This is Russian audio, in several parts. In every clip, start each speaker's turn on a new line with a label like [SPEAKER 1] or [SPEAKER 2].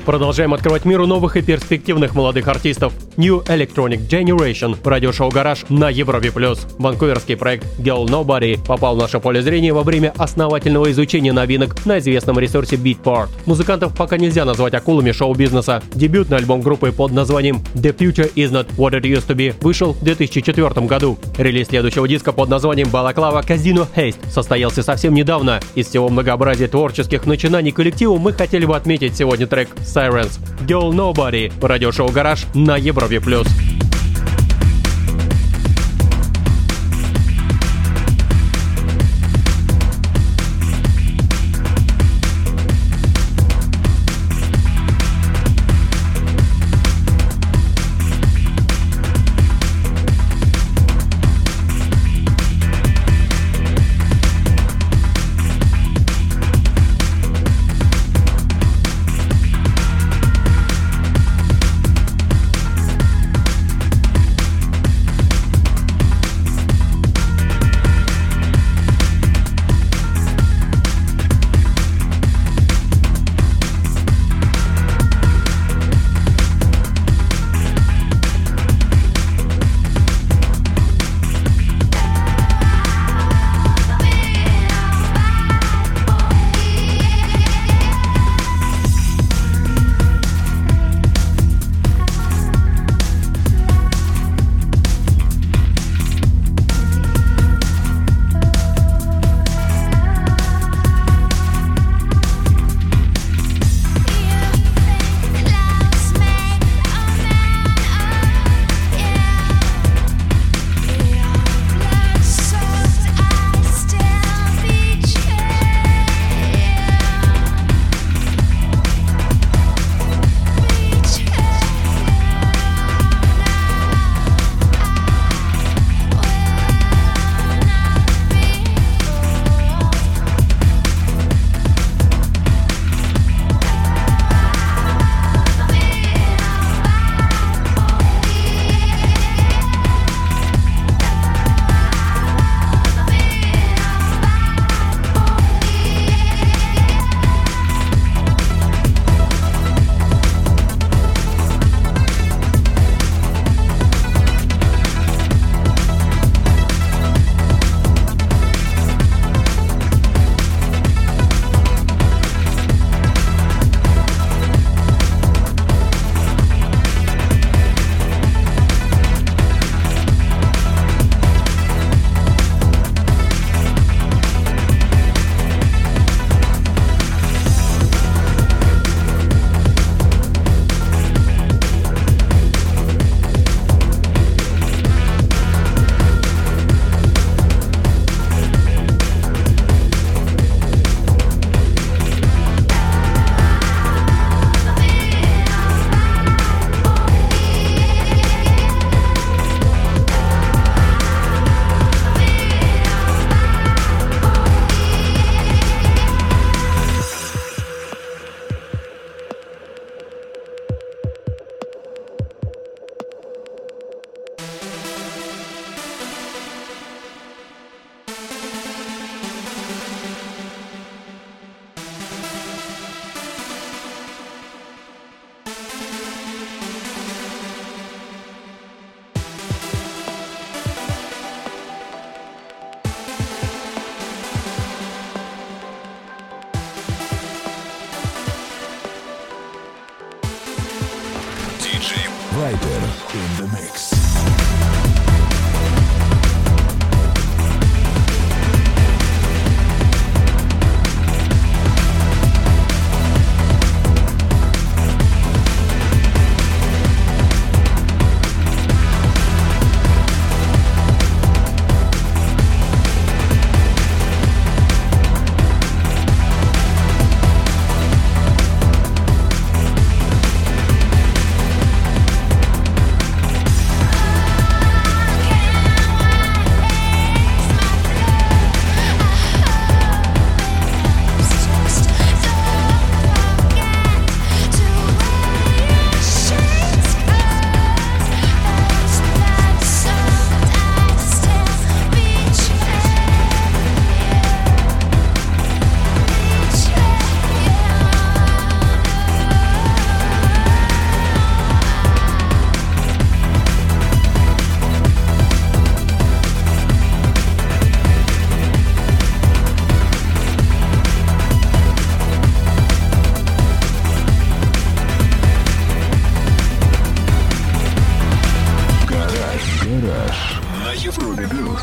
[SPEAKER 1] Продолжаем открывать миру новых и перспективных молодых артистов. New Electronic Generation, радиошоу «Гараж» на Европе+. Ванкуверский проект Girl Nobody попал в наше поле зрения во время основательного изучения новинок на известном ресурсе Beatport. Музыкантов пока нельзя назвать акулами шоу-бизнеса. Дебютный альбом группы под названием The Future Is Not What It Used To Be вышел в 2004 году. Релиз следующего диска под названием Balaclava Casino Haste состоялся совсем недавно. Из всего многообразия творческих начинаний коллектива мы хотели бы отметить сегодня трек Sirens, Girl Nobody, радиошоу «Гараж» на Европе+.
[SPEAKER 2] Viper in the mix.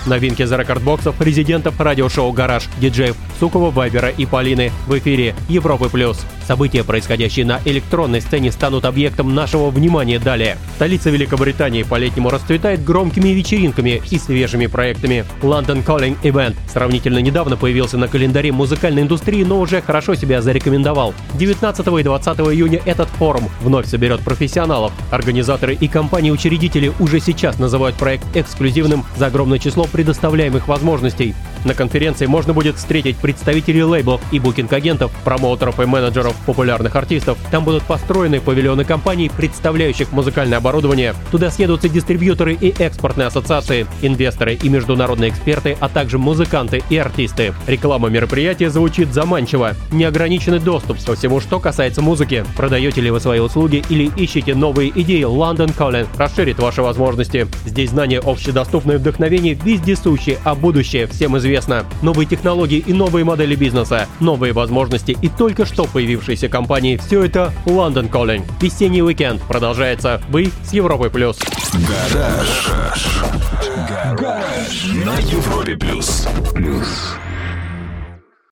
[SPEAKER 1] Новинки за рекордбоксов, резидентов радиошоу «Гараж», диджеев Сукова, Вайбера и Полины в эфире Европы+. События, происходящие на электронной сцене, станут объектом нашего внимания далее. Столица Великобритании по-летнему расцветает громкими вечеринками и свежими проектами. London Calling Event сравнительно недавно появился на календаре музыкальной индустрии, но уже хорошо себя зарекомендовал. 19 и 20 июня этот форум вновь соберет профессионалов. Организаторы и компании-учредители уже сейчас называют проект эксклюзивным за огромное число предоставляемых возможностей. На конференции можно будет встретить представителей лейблов и букинг-агентов, промоутеров и менеджеров популярных артистов. Там будут построены павильоны компаний, представляющих музыкальное оборудование. Туда съедутся дистрибьюторы и экспортные ассоциации, инвесторы и международные эксперты, а также музыканты и артисты. Реклама мероприятия звучит заманчиво. Неограниченный доступ ко всему, что касается музыки. Продаете ли вы свои услуги или ищете новые идеи? London Calling расширит ваши возможности. Здесь знания общедоступные, вдохновение вездесущие, а будущее всем известно. Новые технологии и новые модели бизнеса, новые возможности и только что появившиеся компании. Все это London Calling. Весенний уикенд продолжается. Вы с Европой+.
[SPEAKER 2] Гараж. На Европе+.